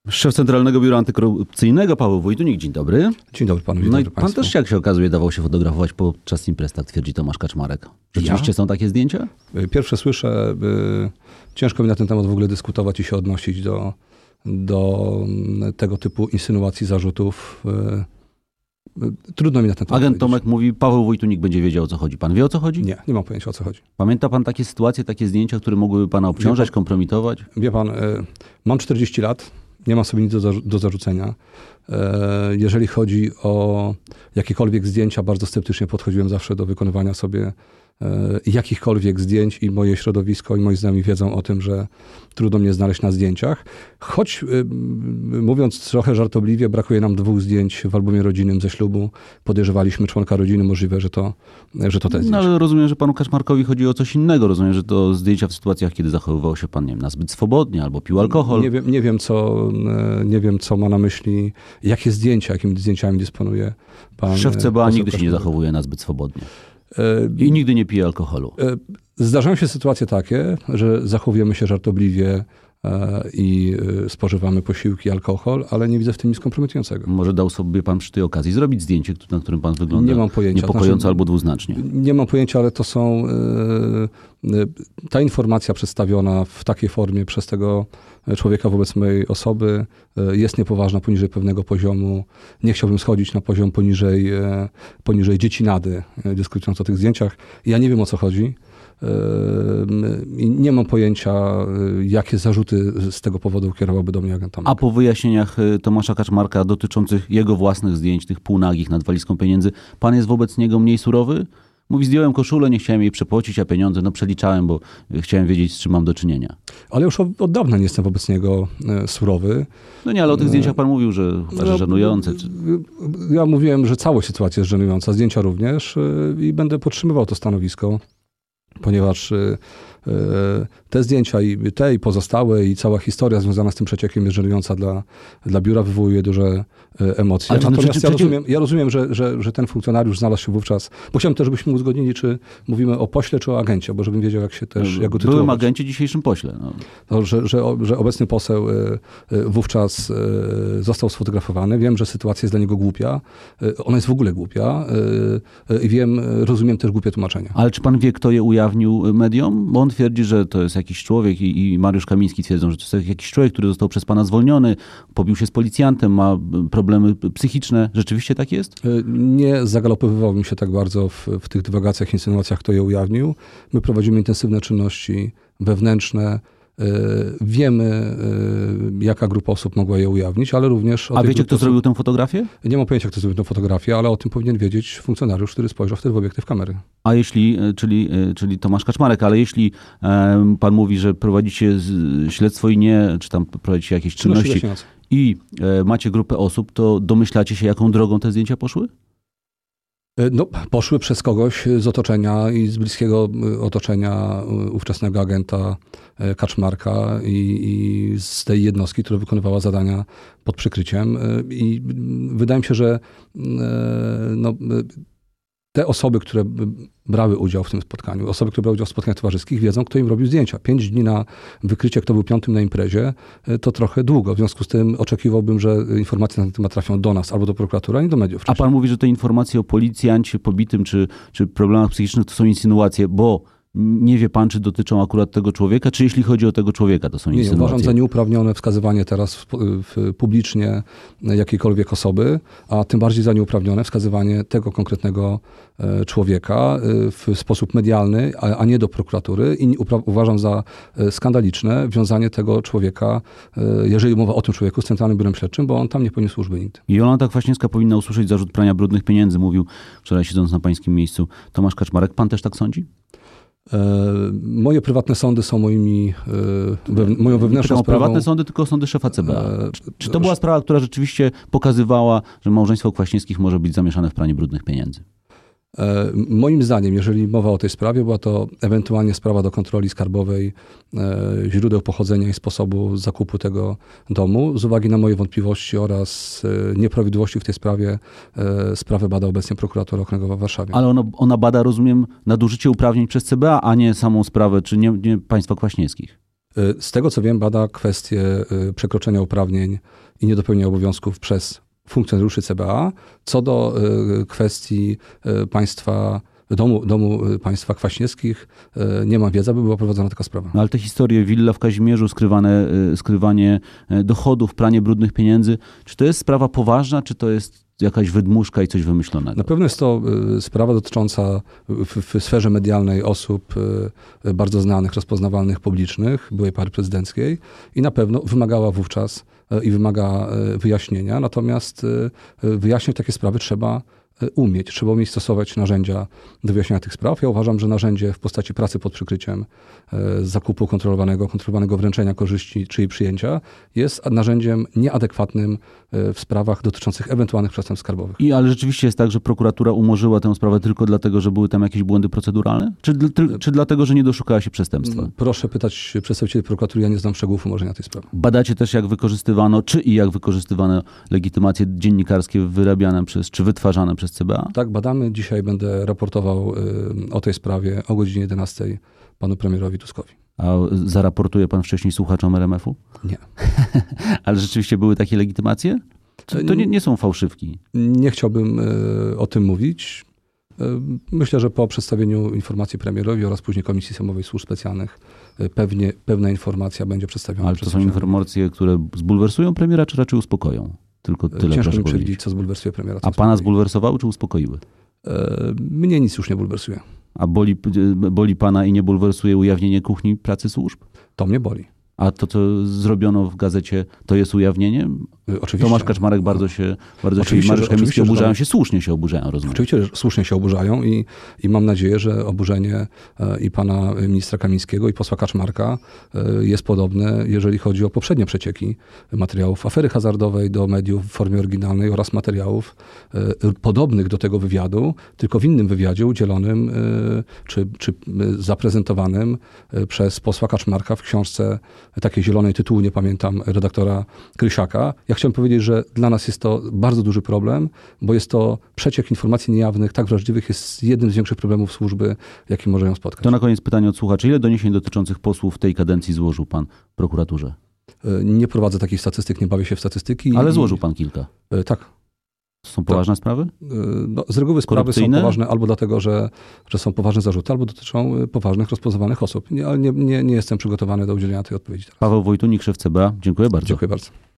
Szef Centralnego Biura Antykorupcyjnego Paweł Wojtunik, dzień dobry. Dzień dobry panu, dzień No i dobry pan państwu. też, jak się okazuje, dawał się fotografować podczas imprez, tak twierdzi Tomasz Kaczmarek. Rzeczywiście są takie zdjęcia? Pierwsze słyszę, ciężko mi na ten temat w ogóle dyskutować i się odnosić do tego typu insynuacji, zarzutów. Trudno mi na ten temat Agent powiedzieć. Tomek mówi, Paweł Wojtunik będzie wiedział, o co chodzi. Pan wie, o co chodzi? Nie mam pojęcia, o co chodzi. Pamięta pan takie sytuacje, takie zdjęcia, które mogłyby pana obciążać, kompromitować? Wie pan, mam 40 lat, nie mam sobie nic do zarzucenia. Jeżeli chodzi o jakiekolwiek zdjęcia, bardzo sceptycznie podchodziłem zawsze do wykonywania sobie jakichkolwiek zdjęć i moje środowisko i moi znajomi wiedzą o tym, że trudno mnie znaleźć na zdjęciach. Choć mówiąc trochę żartobliwie, brakuje nam 2 zdjęć w albumie rodzinnym ze ślubu. Podejrzewaliśmy członka rodziny, możliwe, że to te zdjęcia. No ale rozumiem, że panu Kaczmarkowi chodzi o coś innego. Rozumiem, że to zdjęcia w sytuacjach, kiedy zachowywał się pan, nie wiem, nazbyt swobodnie albo pił alkohol. Nie wiem, co ma na myśli, jakimi zdjęciami dysponuje pan. Szef CBA poseł nigdy się nie Kaczmarek. zachowuje nazbyt swobodnie. I nigdy nie pije alkoholu. Zdarzają się sytuacje takie, że zachowujemy się żartobliwie i spożywamy posiłki, alkohol, ale nie widzę w tym nic kompromitującego. Może dał sobie pan przy tej okazji zrobić zdjęcie, na którym pan wygląda Nie mam pojęcia. niepokojąco albo dwuznacznie. Nie mam pojęcia, ale to są... Ta informacja przedstawiona w takiej formie przez tego człowieka wobec mojej osoby jest niepoważna poniżej pewnego poziomu. Nie chciałbym schodzić na poziom poniżej dziecinady, dyskutując o tych zdjęciach. Ja nie wiem, o co chodzi. I nie mam pojęcia, jakie zarzuty z tego powodu kierowałby do mnie agent Tomek. A po wyjaśnieniach Tomasza Kaczmarka dotyczących jego własnych zdjęć, tych półnagich nad walizką pieniędzy, pan jest wobec niego mniej surowy? Mówi, zdjąłem koszulę, nie chciałem jej przepłacić, a pieniądze przeliczałem, bo chciałem wiedzieć, z czym mam do czynienia. Ale już od dawna nie jestem wobec niego surowy. No nie, ale o tych zdjęciach pan mówił, że uważa żenujące. Ja mówiłem, że cała sytuacja jest żenująca, zdjęcia również i będę podtrzymywał to stanowisko, ponieważ te zdjęcia i pozostałe i cała historia związana z tym przeciekiem jest żenująca dla biura, wywołuje duże emocje. Natomiast ja rozumiem, że ten funkcjonariusz znalazł się wówczas, bo chciałem też, żebyśmy uzgodnili, czy mówimy o pośle, czy o agencie, bo żebym wiedział, jak go tytułować. Byłym agencie, dzisiejszym pośle. No. Że obecny poseł wówczas został sfotografowany. Wiem, że sytuacja jest dla niego głupia. Ona jest w ogóle głupia i rozumiem też głupie tłumaczenia. Ale czy pan wie, kto je ujawnił mediom? Bo on twierdzi, że to jest jakiś człowiek i Mariusz Kamiński twierdzą, że to jest jakiś człowiek, który został przez pana zwolniony, pobił się z policjantem, ma problemy psychiczne. Rzeczywiście tak jest? Nie zagalopowywałbym się tak bardzo w tych dywagacjach, insynuacjach, kto je ujawnił. My prowadzimy intensywne czynności wewnętrzne. Wiemy, jaka grupa osób mogła je ujawnić, ale również... A wiecie, kto zrobił tę fotografię? Nie mam pojęcia, kto zrobił tę fotografię, ale o tym powinien wiedzieć funkcjonariusz, który spojrzał wtedy w obiektyw kamery. A jeśli, czyli Tomasz Kaczmarek, ale jeśli pan mówi, że prowadzicie śledztwo i nie, czy tam prowadzicie jakieś czynności i macie grupę osób, to domyślacie się, jaką drogą te zdjęcia poszły? No, poszły przez kogoś z otoczenia i z bliskiego otoczenia ówczesnego agenta Kaczmarka i z tej jednostki, która wykonywała zadania pod przykryciem. I wydaje mi się, że te osoby, które brały udział w tym spotkaniu, osoby, które brały udział w spotkaniach towarzyskich, wiedzą, kto im robił zdjęcia. 5 dni na wykrycie, kto był 5. na imprezie, to trochę długo. W związku z tym oczekiwałbym, że informacje na ten temat trafią do nas albo do prokuratury, a nie do mediów wcześniej. A pan mówi, że te informacje o policjancie pobitym czy problemach psychicznych to są insynuacje, bo nie wie pan, czy dotyczą akurat tego człowieka, czy jeśli chodzi o tego człowieka, to są insynuacje? Nie, uważam za nieuprawnione wskazywanie teraz publicznie jakiejkolwiek osoby, a tym bardziej za nieuprawnione wskazywanie tego konkretnego człowieka w sposób medialny, a nie do prokuratury. I uważam za skandaliczne wiązanie tego człowieka, jeżeli mowa o tym człowieku, z Centralnym Biurem Śledczym, bo on tam nie pełni służby nigdy. Jolanta Kwaśniewska powinna usłyszeć zarzut prania brudnych pieniędzy, mówił wczoraj, siedząc na pańskim miejscu Tomasz Kaczmarek. Pan też tak sądzi? Moje prywatne sądy są moją wewnętrzną sprawą. Prywatne sądy, tylko sądy szefa CBA. Czy to była sprawa, która rzeczywiście pokazywała, że małżeństwo Kwaśniewskich może być zamieszane w pranie brudnych pieniędzy? Moim zdaniem, jeżeli mowa o tej sprawie, była to ewentualnie sprawa do kontroli skarbowej źródeł pochodzenia i sposobu zakupu tego domu. Z uwagi na moje wątpliwości oraz nieprawidłowości w tej sprawie, sprawę bada obecnie prokuratura okręgowa w Warszawie. Ale ona bada, rozumiem, nadużycie uprawnień przez CBA, a nie samą sprawę, czy nie państwa Kwaśniewskich? Z tego co wiem, bada kwestię przekroczenia uprawnień i niedopełnienia obowiązków przez funkcjonariuszy CBA. Co do kwestii domu państwa Kwaśniewskich, nie mam wiedzy, aby była prowadzona taka sprawa. No, ale te historie, willa w Kazimierzu, skrywanie dochodów, pranie brudnych pieniędzy, czy to jest sprawa poważna, czy to jest jakaś wydmuszka i coś wymyślonego? Na pewno jest to sprawa dotycząca w sferze medialnej osób bardzo znanych, rozpoznawalnych, publicznych, byłej pary prezydenckiej i na pewno wymagała wówczas i wymaga wyjaśnienia. Natomiast wyjaśniać takie sprawy trzeba umieć stosować narzędzia do wyjaśniania tych spraw. Ja uważam, że narzędzie w postaci pracy pod przykryciem zakupu kontrolowanego wręczenia korzyści czy jej przyjęcia jest narzędziem nieadekwatnym w sprawach dotyczących ewentualnych przestępstw skarbowych. Ale rzeczywiście jest tak, że prokuratura umorzyła tę sprawę tylko dlatego, że były tam jakieś błędy proceduralne? Czy dlatego, że nie doszukała się przestępstwa? Proszę pytać przedstawicieli prokuratury, ja nie znam szczegółów umorzenia tej sprawy. Badacie też, jak wykorzystywano legitymacje dziennikarskie wyrabiane czy wytwarzane przez CBA? Tak, badamy. Dzisiaj będę raportował o tej sprawie o godzinie 11 panu premierowi Tuskowi. A zaraportuje pan wcześniej słuchaczom RMF-u? Nie. Ale rzeczywiście były takie legitymacje? To nie są fałszywki. Nie chciałbym o tym mówić. Myślę, że po przedstawieniu informacji premierowi oraz później Komisji Sejmowej Służb Specjalnych pewna informacja będzie przedstawiona. Ale to są informacje, które zbulwersują premiera, czy raczej uspokoją? Tylko tyle. Ciężko mi przewidzieć, co zbulwersuje premiera. A pana zbulwersowały, czy uspokoiły? Mnie nic już nie bulwersuje. A boli pana i nie bulwersuje ujawnienie kuchni pracy służb? To mnie boli. A to, co zrobiono w gazecie, to jest ujawnienie? Oczywiście. Tomasz Kaczmarek bardzo się i Mariusz Kamiński oburzają się, słusznie się oburzają, rozumiem. Oczywiście, że słusznie się oburzają i mam nadzieję, że oburzenie i pana ministra Kamińskiego i posła Kaczmarka jest podobne, jeżeli chodzi o poprzednie przecieki materiałów afery hazardowej do mediów w formie oryginalnej oraz materiałów podobnych do tego wywiadu, tylko w innym wywiadzie udzielonym czy zaprezentowanym przez posła Kaczmarka w książce takiej zielonej, tytułu nie pamiętam, redaktora Krysiaka. Ja chciałem powiedzieć, że dla nas jest to bardzo duży problem, bo jest to przeciek informacji niejawnych, tak wrażliwych, jest jednym z większych problemów służby, jaki może ją spotkać. To na koniec pytanie od słuchaczy. Ile doniesień dotyczących posłów w tej kadencji złożył pan prokuraturze? Nie prowadzę takich statystyk, nie bawię się w statystyki. Ale złożył pan kilka? Tak. To są poważne sprawy? No, z reguły sprawy są poważne albo dlatego, że są poważne zarzuty, albo dotyczą poważnych, rozpoznawanych osób. Nie jestem przygotowany do udzielenia tej odpowiedzi teraz. Paweł Wojtunik, szef CBA. Dziękuję bardzo. Dziękuję bardzo.